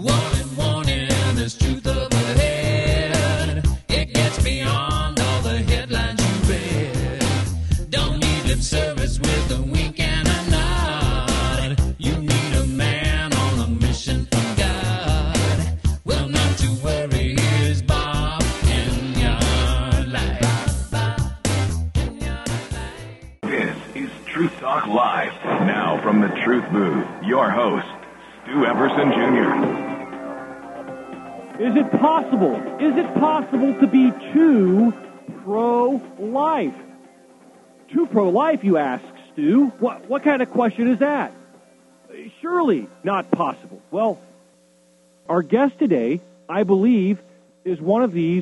Warning, warning, there's truth up ahead. It gets beyond all the headlines you read. Don't need lip service with a wink and a nod. You need a man on a mission from God. Well, not to worry, here's Bob in your life. This is Truth Talk Live. Now from the Truth Booth, your host, Stu Everson Jr. Is it possible to be too pro-life? Too pro-life, you ask, Stu? What kind of question is that? Surely not possible. Well, our guest today, I believe, is one of these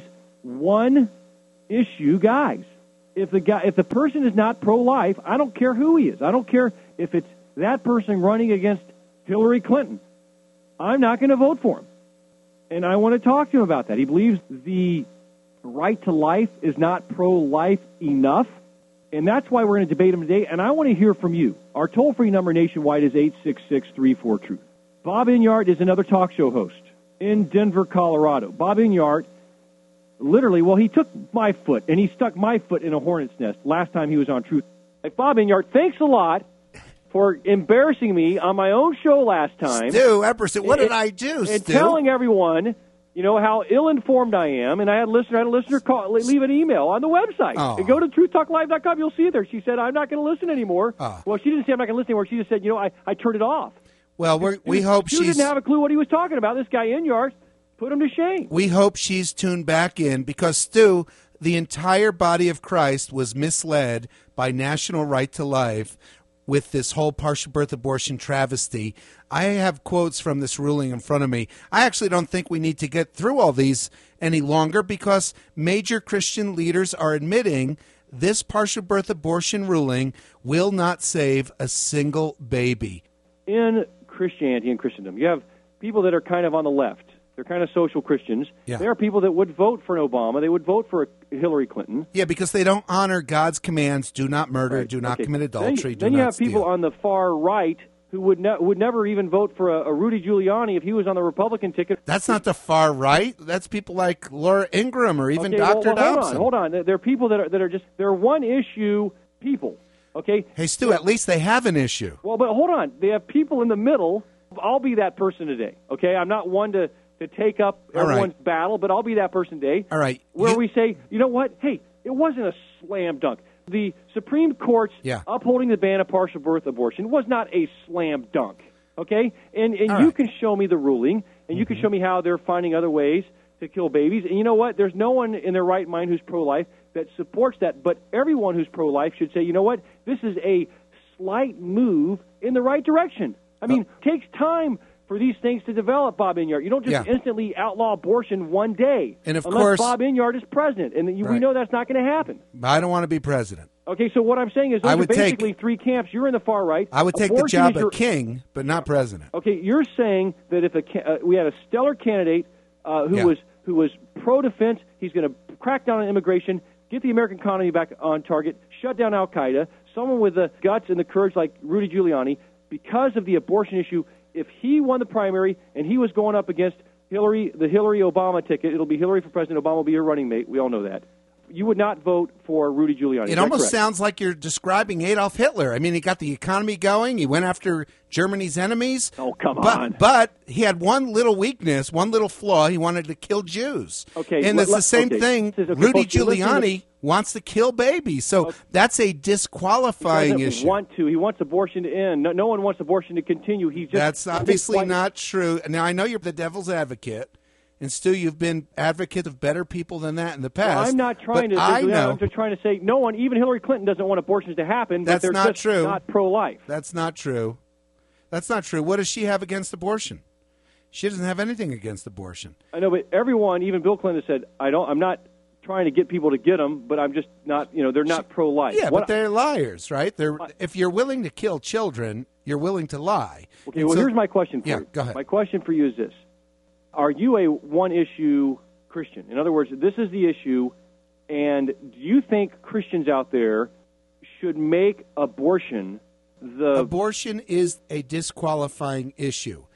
one-issue guys. If the person is not pro-life, I don't care who he is. I don't care if it's that person running against Hillary Clinton. I'm not going to vote for him. And I want to talk to him about that. He believes the right to life is not pro-life enough. And that's why we're going to debate him today. And I want to hear from you. Our toll-free number nationwide is 866-34-TRUTH. Bob Enyart is another talk show host in Denver, Colorado. Bob Enyart, literally, he took my foot, and he stuck my foot in a hornet's nest last time he was on Truth. Bob Enyart, thanks a lot for embarrassing me on my own show last time. Stu Epperson, what did I do, Stu? And telling everyone, how ill-informed I am, and I had a listener leave an email on the website. Oh. And go to truthtalklive.com, you'll see it there. She said, I'm not going to listen anymore. Oh. Well, she didn't say I'm not going to listen anymore. She just said, I turned it off. Well, we hope she she's... didn't have a clue what he was talking about. This guy Enyart put him to shame. We hope she's tuned back in because, Stu, the entire body of Christ was misled by National Right to Life with this whole partial birth abortion travesty. I have quotes from this ruling in front of me. I actually don't think we need to get through all these any longer because major Christian leaders are admitting this partial birth abortion ruling will not save a single baby. In Christianity and Christendom, you have people that are kind of on the left. They're kind of social Christians. Yeah. There are people that would vote for an Obama. They would vote for Hillary Clinton. Yeah, because they don't honor God's commands. Do not murder. Right. Do not Okay. commit adultery. Then do you not have steal. people on the far right who would never even vote for a Rudy Giuliani if he was on the Republican ticket. That's not the far right. That's people like Laura Ingraham or even Dr. Dobson. Hold on. There are people that are just they're one issue people. Okay. Hey, Stu, at least they have an issue. Well, but hold on. They have people in the middle. I'll be that person today. Okay. I'm not one to take up everyone's battle, but I'll be that person today. All right. Where we say, you know what? Hey, it wasn't a slam dunk. The Supreme Court's upholding the ban of partial birth abortion was not a slam dunk. Okay? And you can show me the ruling, and you can show me how they're finding other ways to kill babies. And you know what? There's no one in their right mind who's pro-life that supports that, but everyone who's pro-life should say, you know what? This is a slight move in the right direction. I mean, it takes time for these things to develop, Bob Enyart. You don't just instantly outlaw abortion one day. And of unless course, Bob Enyart is president. And we know that's not going to happen. I don't want to be president. Okay, so what I'm saying is those are basically three camps. You're in the far right. I would take the job of king, but not president. Okay, you're saying that if we had a stellar candidate who was pro-defense, he's going to crack down on immigration, get the American economy back on target, shut down Al-Qaeda, someone with the guts and the courage like Rudy Giuliani, because of the abortion issue. If he won the primary and he was going up against the Hillary Obama ticket, it'll be Hillary for president. Obama will be your running mate. We all know that. You would not vote for Rudy Giuliani. It almost sounds like you're describing Adolf Hitler. I mean, he got the economy going. He went after Germany's enemies. Oh, come on. But he had one little weakness, one little flaw. He wanted to kill Jews. Okay. And it's the same thing. Rudy Giuliani wants to kill babies. So that's a disqualifying issue. He wants abortion to end. No one wants abortion to continue. That's obviously not true. Now, I know you're the devil's advocate. And, Stu, you've been advocate of better people than that in the past. Well, I'm not trying to. I'm just trying to say no one, even Hillary Clinton, doesn't want abortions to happen. That's but not true. Not pro-life. That's not true. That's not true. What does she have against abortion? She doesn't have anything against abortion. I know, but everyone, even Bill Clinton, said, I'm not trying to get people to get them, but I'm just not. They're not pro-life. Yeah, but they're liars, right? If you're willing to kill children, you're willing to lie. Okay. Well, here's my question for you. Go ahead. My question for you is this. Are you a one-issue Christian? In other words, this is the issue, and do you think Christians out there should make abortion Abortion is a disqualifying issue.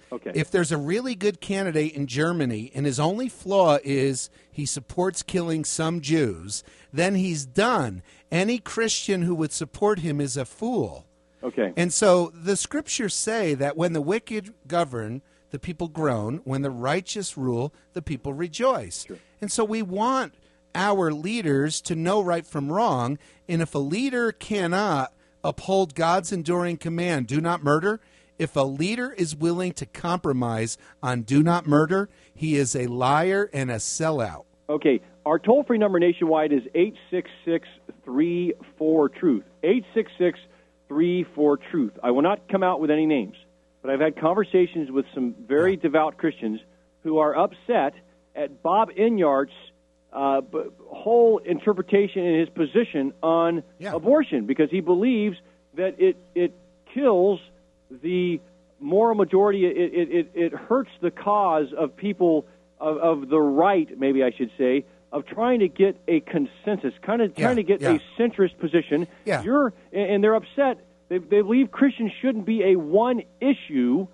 Okay. If there's a really good candidate in Germany and his only flaw is he supports killing some Jews, then he's done. Any Christian who would support him is a fool. Okay. And so the scriptures say that when the wicked govern, the people groan. When the righteous rule, the people rejoice. Sure. And so we want our leaders to know right from wrong. And if a leader cannot uphold God's enduring command, do not murder, if a leader is willing to compromise on do not murder, he is a liar and a sellout. Okay. Our toll-free number nationwide is 866-34-TRUTH. 866-34-TRUTH. I will not come out with any names, but I've had conversations with some very devout Christians who are upset at Bob Enyart's whole interpretation and his position on abortion, because he believes that it kills the moral majority. It hurts the cause of people of the right, maybe I should say, of trying to get a consensus, trying to get a centrist position. Yeah. And they're upset. They believe Christians shouldn't be a one issue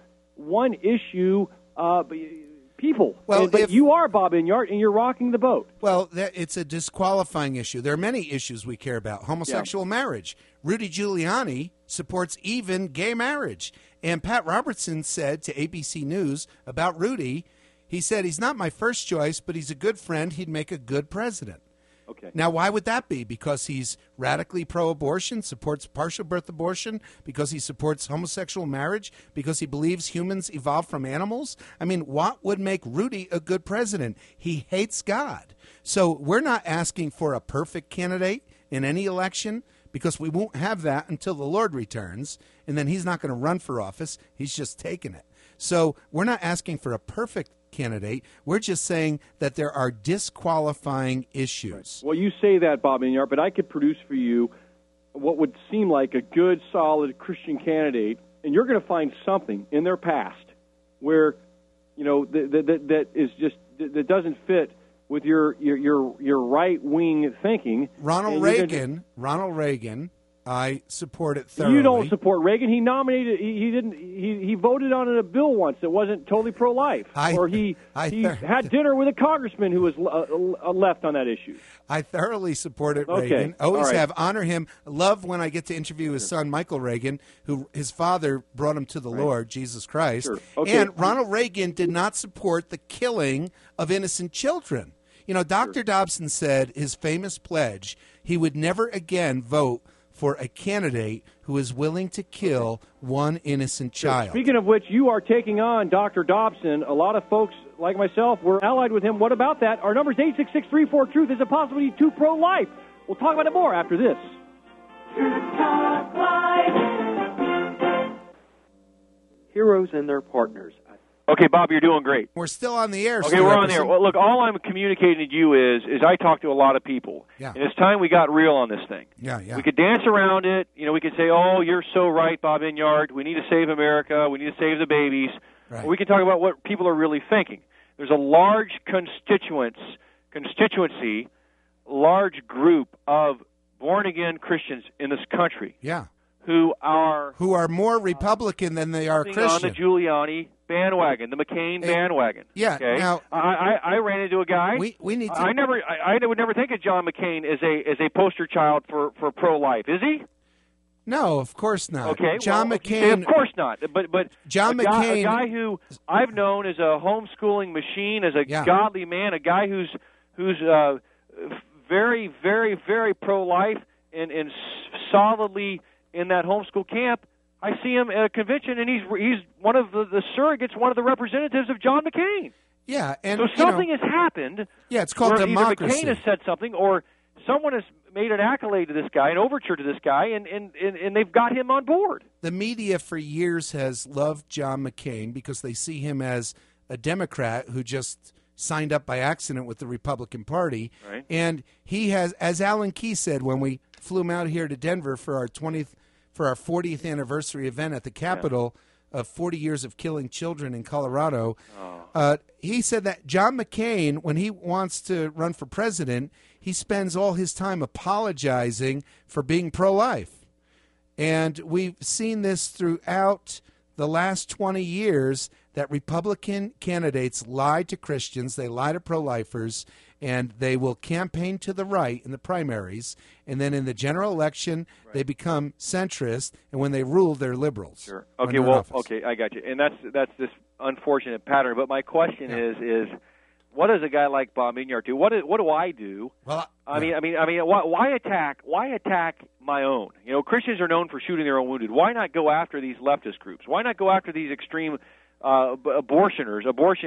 people. Well, but you are Bob Enyart, and you're rocking the boat. Well, it's a disqualifying issue. There are many issues we care about. Homosexual marriage. Rudy Giuliani supports even gay marriage. And Pat Robertson said to ABC News about Rudy, he said, he's not my first choice, but he's a good friend. He'd make a good president. Okay. Now, why would that be? Because he's radically pro-abortion, supports partial birth abortion, because he supports homosexual marriage, because he believes humans evolved from animals? I mean, what would make Rudy a good president? He hates God. So we're not asking for a perfect candidate in any election, because we won't have that until the Lord returns, and then he's not going to run for office. He's just taking it. So we're not asking for a perfect candidate. We're just saying that there are disqualifying issues. Right. Well, you say that, Bob Enyart, but I could produce for you what would seem like a good, solid Christian candidate, and you're going to find something in their past where, you know, that is just that doesn't fit with your right wing thinking. Ronald Reagan, I support it thoroughly. You don't support Reagan. He nominated. He didn't. He voted on a bill once that wasn't totally pro-life, or he had dinner with a congressman who was left on that issue. I thoroughly supported Okay. Reagan. Always All right. have. Honor him. Love when I get to interview his son, Michael Reagan, who his father brought him to the Lord, Jesus Christ. Sure. Okay. And Ronald Reagan did not support the killing of innocent children. You know, Dr. Dobson said his famous pledge, he would never again vote for a candidate who is willing to kill one innocent child. Speaking of which, you are taking on Dr. Dobson. A lot of folks like myself were allied with him. What about that? Our number is 866-34-TRUTH. Is it possible to be too pro-life? We'll talk about it more after this. Heroes and their partners. Okay, Bob, you're doing great. We're still on the air. Okay, Stu we're on the air. Epperson. Well, look, all I'm communicating to you is I talk to a lot of people. Yeah. And it's time we got real on this thing. Yeah. We could dance around it. You know, we could say, oh, you're so right, Bob Enyart. We need to save America. We need to save the babies. Right. Or we can talk about what people are really thinking. There's a large constituency, large group of born-again Christians in this country Yeah. who are more Republican than they are on Christian. the Giuliani bandwagon, the McCain bandwagon. Yeah, Okay. now- I ran into a guy. We need to. I would never think of John McCain as a poster child for pro-life. Is he? No, of course not. Okay. John well, McCain. Of course not. But John a McCain. guy who I've known as a homeschooling machine, as a godly man, a guy who's very, very, very pro-life and solidly in that homeschool camp. I see him at a convention, and he's one of the surrogates, one of the representatives of John McCain. Yeah, and So something has happened. Yeah, it's called where democracy. Either McCain has said something, or someone has made an accolade to this guy, an overture to this guy, and they've got him on board. The media for years has loved John McCain because they see him as a Democrat who just signed up by accident with the Republican Party. Right. And he has, as Alan Key said when we flew him out here to Denver for our 40th anniversary event at the Capitol of 40 years of killing children in Colorado. He said that John McCain, when he wants to run for president, he spends all his time apologizing for being pro-life. And we've seen this throughout the last 20 years that Republican candidates lie to Christians, they lie to pro-lifers, and they will campaign to the right in the primaries, and then in the general election, they become centrist, and when they rule, they're liberals. Sure. when Okay. they're in Well. office. Okay. I got you. And that's this unfortunate pattern. But my question is, what does a guy like Bob Inyart do? What do I do? Well, I mean, why attack my own? You know, Christians are known for shooting their own wounded. Why not go after these leftist groups? Why not go after these extreme abortioners,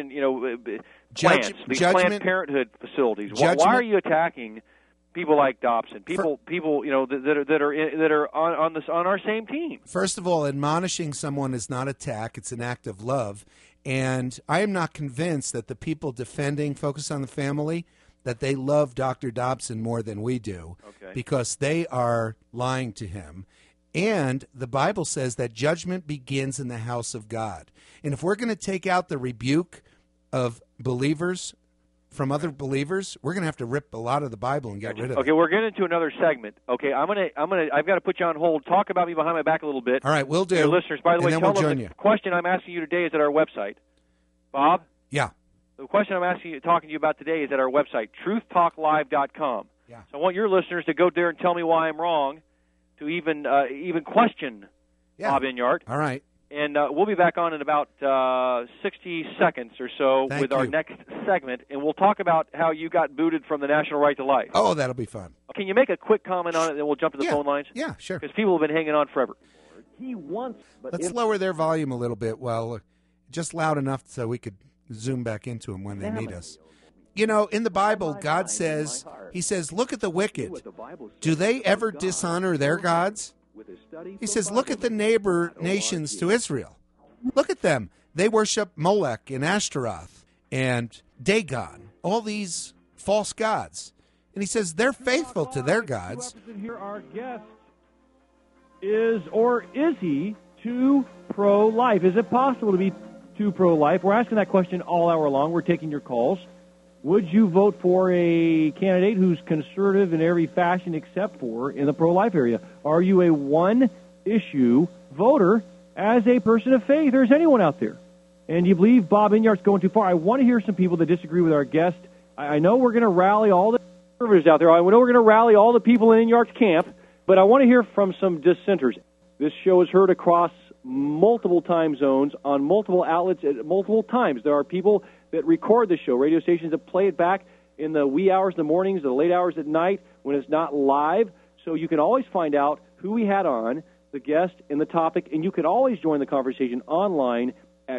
plants, these Planned Parenthood facilities? Why are you attacking people like Dobson? People, that are on our same team. First of all, admonishing someone is not attack; it's an act of love. And I am not convinced that the people defending Focus on the Family, that they love Dr. Dobson more than we do, because they are lying to him. And the Bible says that judgment begins in the house of God. And if we're going to take out the rebuke of believers from other believers, we're going to have to rip a lot of the Bible and get rid of it. Okay, we're getting into another segment. Okay, I've got to put you on hold. Talk about me behind my back a little bit. All right, we'll do. Your listeners, by the way, and then tell we'll them join the you. question I'm asking you today is at our website. Bob? Yeah. The question I'm talking to you about today is at our website, truthtalklive.com. Yeah. So I want your listeners to go there and tell me why I'm wrong, to even question Bob Inyart. All right. And we'll be back on in about 60 seconds or so Thank with our you. next segment, and we'll talk about how you got booted from the National Right to Life. Oh, that'll be fun. Can you make a quick comment on it, and then we'll jump to the phone lines? Yeah, sure. Because people have been hanging on forever. Let's lower their volume a little bit. Well, just loud enough so we could zoom back into them when they need us. You know, in the Bible, God says, He says, look at the wicked. Do they ever dishonor their gods? He says, look at the neighbor nations to Israel. Look at them. They worship Molech and Ashtaroth and Dagon, all these false gods. And he says they're faithful to their gods. Here, our guest is he too pro-life? Is it possible to be too pro-life? We're asking that question all hour long. We're taking your calls. Would you vote for a candidate who's conservative in every fashion except for in the pro-life area? Are you a one-issue voter as a person of faith, or is anyone out there? And do you believe Bob Inyart's going too far? I want to hear some people that disagree with our guest. I know we're going to rally all the conservatives out there. I know we're going to rally all the people in Inyart's camp, but I want to hear from some dissenters. This show is heard across multiple time zones on multiple outlets at multiple times. There are people that record the show, radio stations that play it back in the wee hours in the mornings, the late hours at night when it's not live. So you can always find out who we had on, the guest, and the topic, and you can always join the conversation online at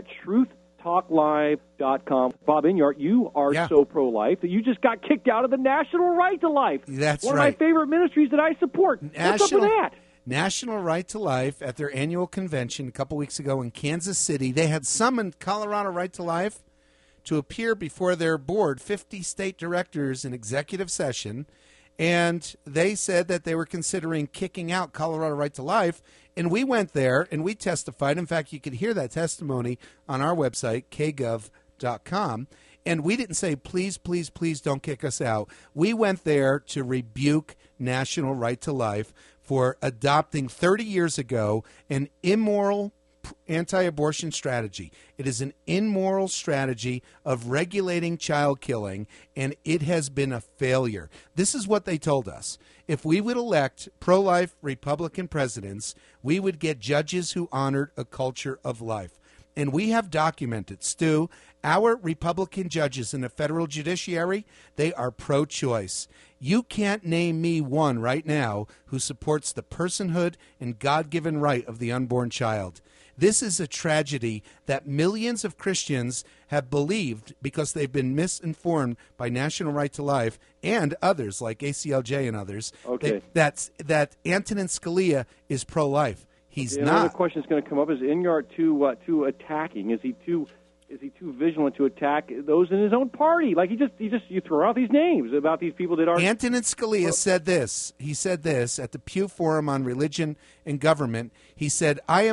truthtalklive.com. Bob Inyart, you are so pro-life that you just got kicked out of the National Right to Life. That's one right. of my favorite ministries that I support. What's up with that? National Right to Life, at their annual convention a couple weeks ago in Kansas City, they had summoned Colorado Right to Life to appear before their board, 50 state directors in executive session, and they said that they were considering kicking out Colorado Right to Life, and we went there and we testified. In fact, you could hear that testimony on our website, kgov.com, and we didn't say, please, please, please don't kick us out. We went there to rebuke National Right to Life for adopting 30 years ago an immoral anti-abortion strategy. It is an immoral strategy of regulating child killing, and it has been a failure. This is what they told us. If we would elect pro-life Republican presidents, we would get judges who honored a culture of life. And we have documented, Stu, our Republican judges in the federal judiciary, they are pro-choice. You can't name me one right now who supports the personhood and God-given right of the unborn child. This is a tragedy that millions of Christians have believed because they've been misinformed by National Right to Life and others like ACLJ and others. Okay. That Antonin Scalia is pro-life. He's not. Another question is going to come up: is Inyart too attacking? Is he too vigilant to attack those in his own party? Like you throw out these names about these people that are. Antonin Scalia said this. He said this at the Pew Forum on Religion and Government. He said, I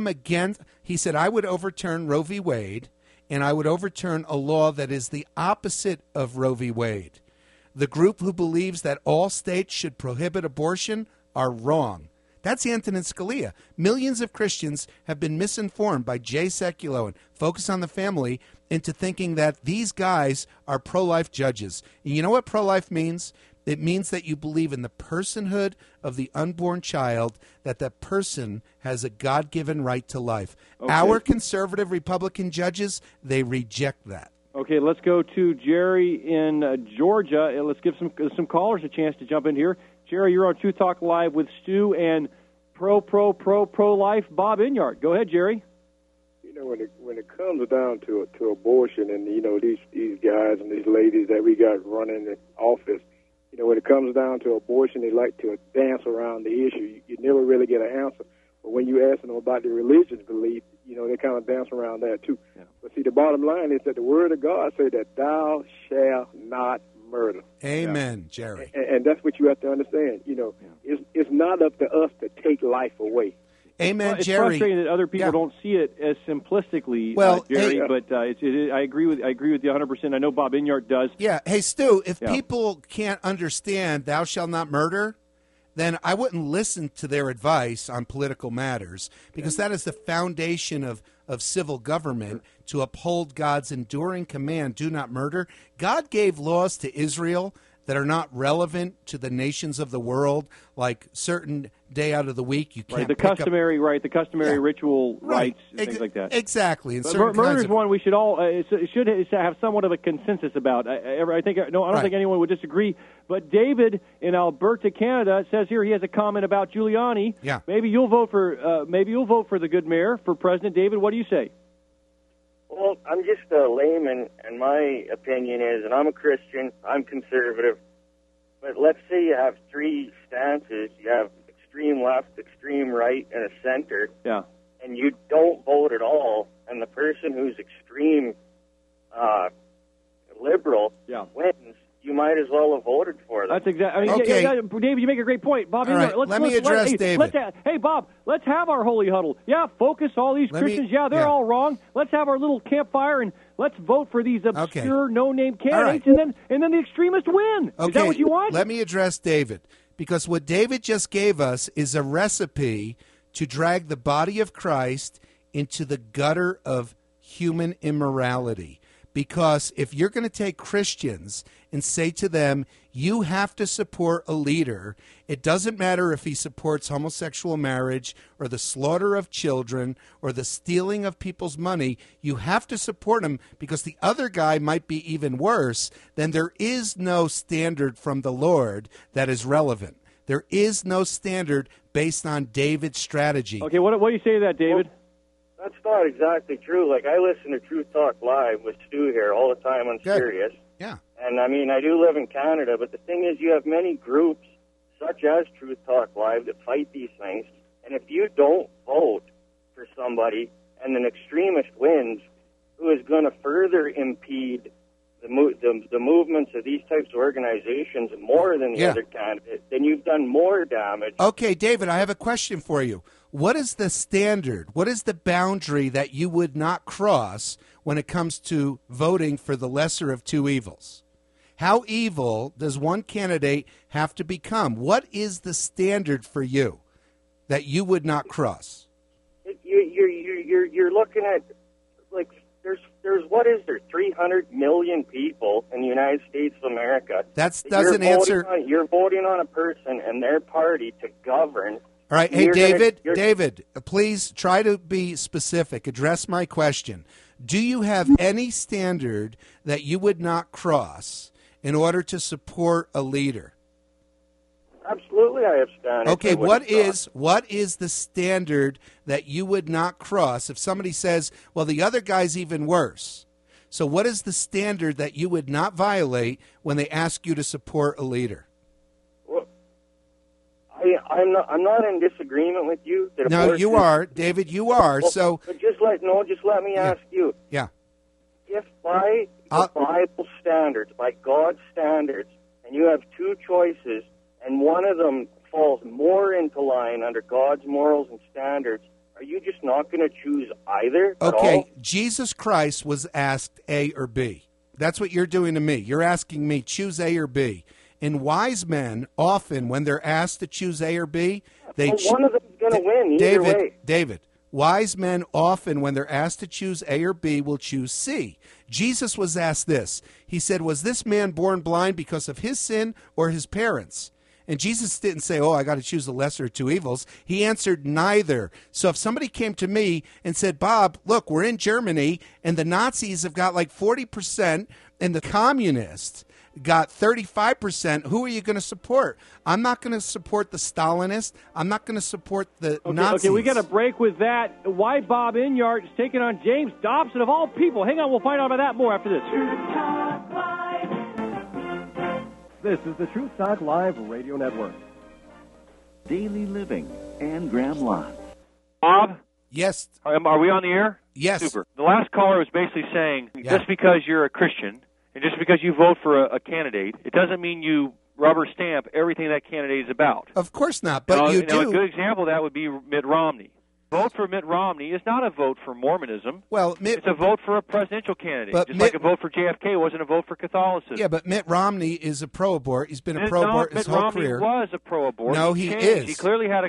would overturn Roe v. Wade, and I would overturn a law that is the opposite of Roe v. Wade. The group who believes that all states should prohibit abortion are wrong. That's Antonin Scalia. Millions of Christians have been misinformed by Jay Sekulow and Focus on the Family into thinking that these guys are pro-life judges. And you know what pro-life means? It means that you believe in the personhood of the unborn child, that that person has a God-given right to life. Okay. Our conservative Republican judges, they reject that. Okay, let's go to Jerry in Georgia. Let's give some callers a chance to jump in here. Jerry, you're on Truth Talk Live with Stu and pro-life Bob Inyart. Go ahead, Jerry. You know, when it comes down to abortion, and you know these guys and these ladies that we got running in office, you know, when it comes down to abortion, they like to dance around the issue. You never really get an answer. But when you ask them about their religious belief, you know, they kind of dance around that too. Yeah. But see, the bottom line is that the Word of God says that thou shalt not murder. Amen, Jerry. And that's what you have to understand. You know, it's not up to us to take life away. Amen, it's Jerry. It's frustrating that other people don't see it as simplistically, Jerry. But I agree with you 100%. I know Bob Inyart does. Yeah. Hey, Stu, if people can't understand "Thou shalt not murder," then I wouldn't listen to their advice on political matters, because that is the foundation of civil government, to uphold God's enduring command: "Do not murder." God gave laws to Israel that are not relevant to the nations of the world, like certain day out of the week you can't the customary ritual rites and things like that. Exactly. And murder is one we should all should have somewhat of a consensus about. I don't think anyone would disagree. But David in Alberta, Canada, says here he has a comment about Giuliani. Yeah. Maybe you'll vote for the good mayor for president. David, what do you say? Well, I'm just a layman, and my opinion is, and I'm a Christian, I'm conservative, but let's say you have three stances. You have extreme left, extreme right, and a center. Yeah. And you don't vote at all, and the person who's extreme liberal wins. You might as well have voted for them. That's exactly. David, you make a great point. Bob, let me address David. Hey, Bob, let's have our holy huddle. Yeah, focus all these Christians. They're all wrong. Let's have our little campfire and let's vote for these obscure, no-name candidates, and then the extremists win. Okay. Is that what you want? Let me address David, because what David just gave us is a recipe to drag the body of Christ into the gutter of human immorality. Because if you're going to take Christians and say to them, you have to support a leader, it doesn't matter if he supports homosexual marriage or the slaughter of children or the stealing of people's money, you have to support him because the other guy might be even worse, then there is no standard from the Lord that is relevant. There is no standard based on David's strategy. Okay, what do you say to that, David? That's not exactly true. Like, I listen to Truth Talk Live with Stu here all the time on Sirius. Yeah. And, I mean, I do live in Canada, but the thing is you have many groups, such as Truth Talk Live, that fight these things. And if you don't vote for somebody and an extremist wins, who is going to further impede the movements of these types of organizations more than the other candidate, then you've done more damage. Okay, David, I have a question for you. What is the standard? What is the boundary that you would not cross when it comes to voting for the lesser of two evils? How evil does one candidate have to become? What is the standard for you that you would not cross? You're looking at, like, there's what is there, 300 million people in the United States of America. That doesn't answer. You're voting on a person and their party to govern. All right. Hey, David, please try to be specific. Address my question. Do you have any standard that you would not cross in order to support a leader? Absolutely, I have standards. Okay, what is the standard that you would not cross if somebody says, well, the other guy's even worse? So what is the standard that you would not violate when they ask you to support a leader? I'm not in disagreement with you. No, you are, David. You are. Well, but just let me ask you. Yeah. If by the Bible standards, by God's standards, and you have two choices, and one of them falls more into line under God's morals and standards, are you just not going to choose either? Okay. At all? Jesus Christ was asked A or B. That's what you're doing to me. You're asking me choose A or B. And wise men often, when they're asked to choose A or B, they Well, one of them's going to win either way. David, wise men often, when they're asked to choose A or B, will choose C. Jesus was asked this. He said, was this man born blind because of his sin or his parents? And Jesus didn't say, oh, I got to choose the lesser of two evils. He answered neither. So if somebody came to me and said, Bob, look, we're in Germany, and the Nazis have got like 40%, and the communists got 35%, who are you going to support? I'm not going to support the Stalinists. I'm not going to support the Nazis. Okay, we got a break with that. Why Bob Enyart is taking on James Dobson, of all people. Hang on, we'll find out about that more after this. This is the Truth Talk Live Radio Network. Daily Living and Graham Lotz. Bob? Yes. Are we on the air? Yes. Super. The last caller was basically saying, just because you're a Christian and just because you vote for a candidate, it doesn't mean you rubber stamp everything that candidate is about. Of course not, but you do. A good example of that would be Mitt Romney. Vote for Mitt Romney is not a vote for Mormonism. Well, it's a vote for a presidential candidate. But just like a vote for JFK wasn't a vote for Catholicism. Yeah, but Mitt Romney is a pro-abort. He's been a pro-abort his whole career. Mitt Romney was a pro-abort. No, he is. He clearly had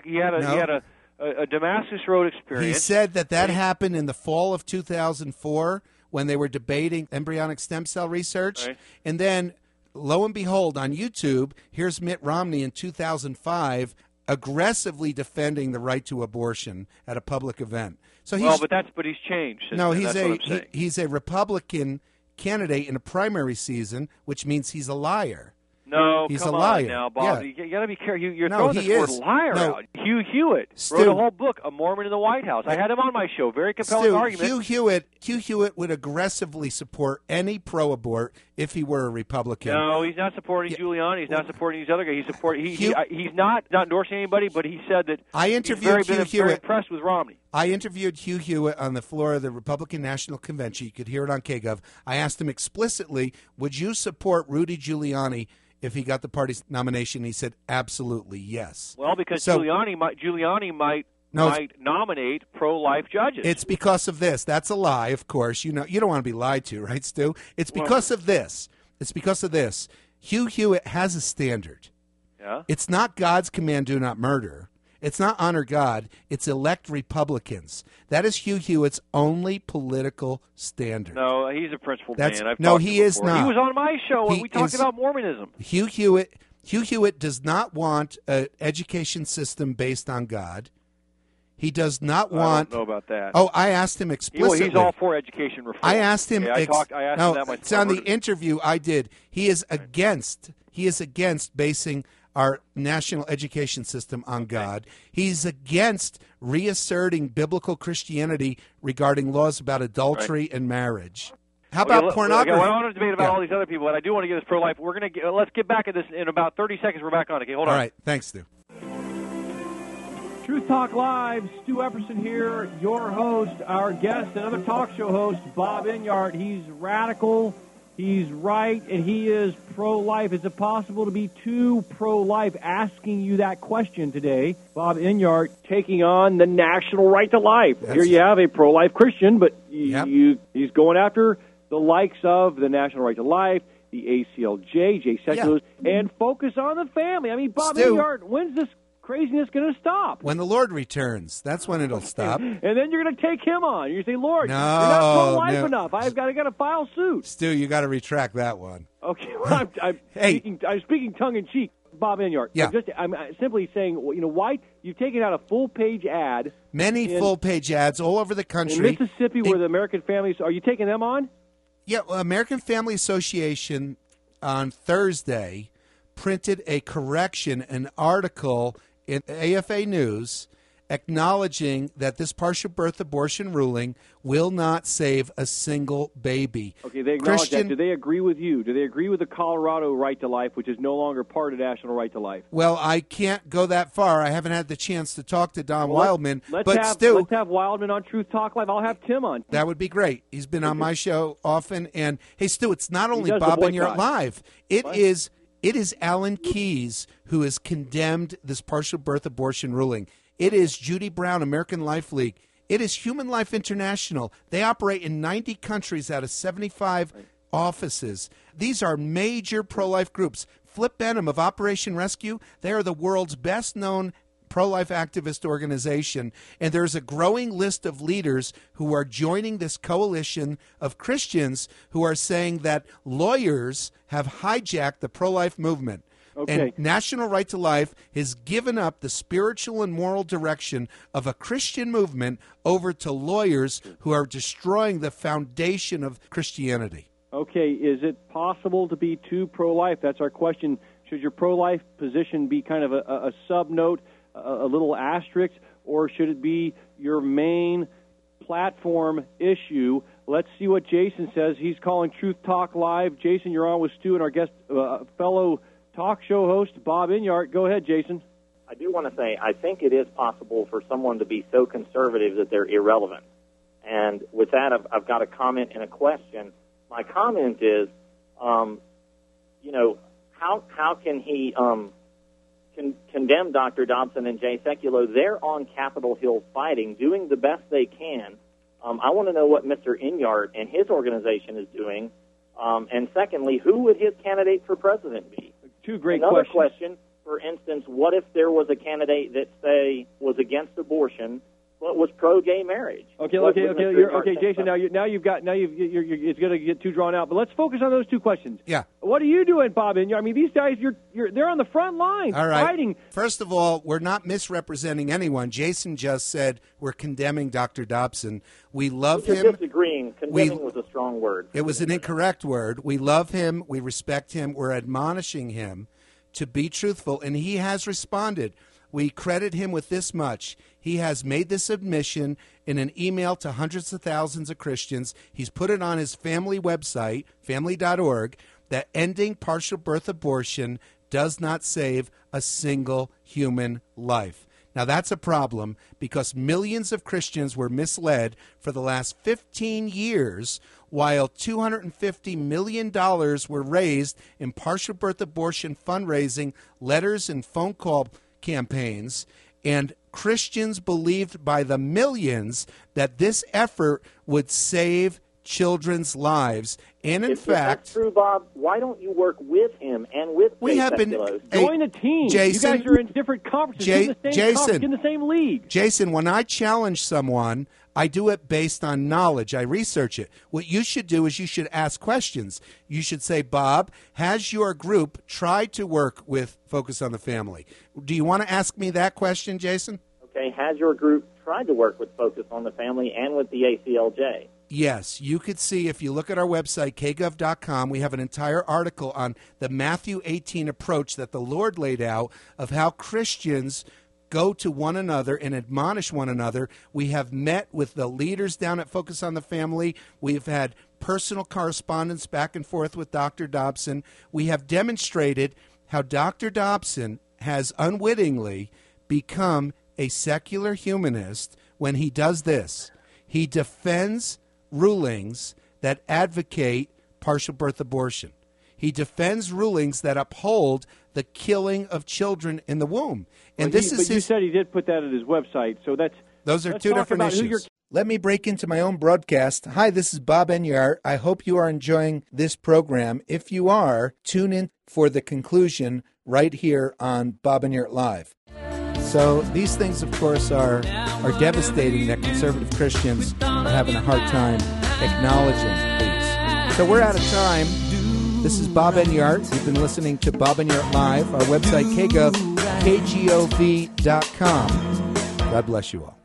a Damascus Road experience. He said that happened in the fall of 2004 when they were debating embryonic stem cell research. Right. And then, lo and behold, on YouTube, here's Mitt Romney in 2005 aggressively defending the right to abortion at a public event. So he's changed. No, he's a Republican candidate in a primary season, which means he's a liar. No, he's come a liar. on now, Bob. Yeah. You got to be careful. You're throwing this word liar out. Hugh Hewitt Stu, wrote a whole book, A Mormon in the White House. I had him on my show. Very compelling argument. Hugh Hewitt would aggressively support any pro-abort if he were a Republican. No, he's not supporting Giuliani. He's not supporting these other guys. He's not endorsing anybody, but he said that he's very impressed with Romney. I interviewed Hugh Hewitt on the floor of the Republican National Convention. You could hear it on KGov. I asked him explicitly, would you support Rudy Giuliani if he got the party's nomination? He said, absolutely, yes. Well, because Giuliani might nominate pro-life judges. It's because of this. That's a lie, of course. You know, you don't want to be lied to, right, Stu? It's because of this. It's because of this. Hugh Hewitt has a standard. Yeah? It's not God's command, do not murder. It's not honor God. It's elect Republicans. That is Hugh Hewitt's only political standard. No, he's a principled man. He is not. He was on my show when we talked about Mormonism. Hugh Hewitt does not want an education system based on God. He does not want. I don't know about that. Oh, I asked him explicitly. He's all for education reform. I asked him. I asked him that myself. It's on the interview I did. He is against basing our national education system on God. He's against reasserting biblical Christianity regarding laws about adultery and marriage. How about pornography? I don't want to debate about all these other people, but I do want to get this pro-life. Let's get back at this in about 30 seconds. We're back on. Okay, hold on. All right. Thanks, Stu. Truth Talk Live, Stu Epperson here, your host, our guest, another talk show host, Bob Enyart. He's radical. He's right, and he is pro-life. Is it possible to be too pro-life? Asking you that question today. Bob Enyart taking on the national right to life. Here you have a pro-life Christian, but he's going after the likes of the national right to life, the ACLJ, Jay Sekulows, and focus on the family. I mean, Bob Enyart, when's this craziness going to stop? When the Lord returns. That's when it'll stop. And then you're going to take him on. You say, Lord, you're not pro-life enough. I've got to file suit. Stu, you got to retract that one. Okay, well, I'm speaking tongue-in-cheek, Bob Enyart. Yeah. I'm simply saying, why you've taken out a full-page ad. Many full-page ads all over the country. In Mississippi, where the American families, are you taking them on? Yeah, American Family Association on Thursday printed a correction, an article in AFA News acknowledging that this partial birth abortion ruling will not save a single baby. Okay, they acknowledge that. Do they agree with you? Do they agree with the Colorado right to life, which is no longer part of national right to life? Well, I can't go that far. I haven't had the chance to talk to Don Wildman. Let's have Wildman on Truth Talk Live. I'll have Tim on. That would be great. He's been on my show often. And, hey, Stu, it's not only Bob Enyart Live. It is Alan Keyes who has condemned this partial birth abortion ruling. It is Judy Brown, American Life League. It is Human Life International. They operate in 90 countries out of 75 offices. These are major pro-life groups. Flip Benham of Operation Rescue, they are the world's best-known pro-life activist organization, and there's a growing list of leaders who are joining this coalition of Christians who are saying that lawyers have hijacked the pro-life movement. Okay. And National Right to Life has given up the spiritual and moral direction of a Christian movement over to lawyers who are destroying the foundation of Christianity. Okay, is it possible to be too pro-life? That's our question. Should your pro-life position be kind of a sub-note, a little asterisk, or should it be your main platform issue? Let's see what Jason says. He's calling Truth Talk Live. Jason, you're on with Stu and our guest, fellow talk show host, Bob Enyart. Go ahead, Jason. I do want to say I think it is possible for someone to be so conservative that they're irrelevant. And with that, I've got a comment and a question. My comment is, how can he condemn Dr. Dobson and Jay Sekulow? They're on Capitol Hill fighting, doing the best they can. I want to know what Mr. Enyart and his organization is doing. And secondly, who would his candidate for president be? Two great Another questions. question, for instance, what if there was a candidate that, say, was against abortion but was pro-gay marriage? Okay, Jason. Now it's going to get too drawn out, but let's focus on those two questions. Yeah. What are you doing, Bob? And I mean, these guys, they're on the front lines, all right, fighting. First of all, we're not misrepresenting anyone. Jason just said we're condemning Dr. Dobson. We love him. Disagreeing. Condemning was a strong word. It was an incorrect word. We love him. We respect him. We're admonishing him to be truthful, and he has responded. We credit him with this much. He has made this admission in an email to hundreds of thousands of Christians. He's put it on his family website, family.org, that ending partial birth abortion does not save a single human life. Now, that's a problem because millions of Christians were misled for the last 15 years while $250 million were raised in partial birth abortion fundraising, letters, and phone call campaigns, and Christians believed by the millions that this effort would save children's lives. And in fact, that's true, Bob, why don't you work with him and with we have been join a team? Jason, you guys are in different conferences, in the same league. Jason, when I challenge someone, I do it based on knowledge. I research it. What you should do is you should ask questions. You should say, Bob, has your group tried to work with Focus on the Family? Do you want to ask me that question, Jason? Okay, has your group tried to work with Focus on the Family and with the ACLJ? Yes, you could see if you look at our website, kgov.com, we have an entire article on the Matthew 18 approach that the Lord laid out of how Christians go to one another and admonish one another. We have met with the leaders down at Focus on the Family. We've had personal correspondence back and forth with Dr. Dobson. We have demonstrated how Dr. Dobson has unwittingly become a secular humanist when he does this. He defends rulings that advocate partial birth abortion. He defends rulings that uphold the killing of children in the womb. And you said he did put that at his website, so those are two different issues. Let me break into my own broadcast. Hi, this is Bob Enyart. I hope you are enjoying this program. If you are, tune in for the conclusion right here on Bob Enyart Live. So these things, of course, are devastating that conservative Christians are having a hard time acknowledging these. So we're out of time. This is Bob Enyart. You've been listening to Bob Enyart Live. Our website, kgov.com. God bless you all.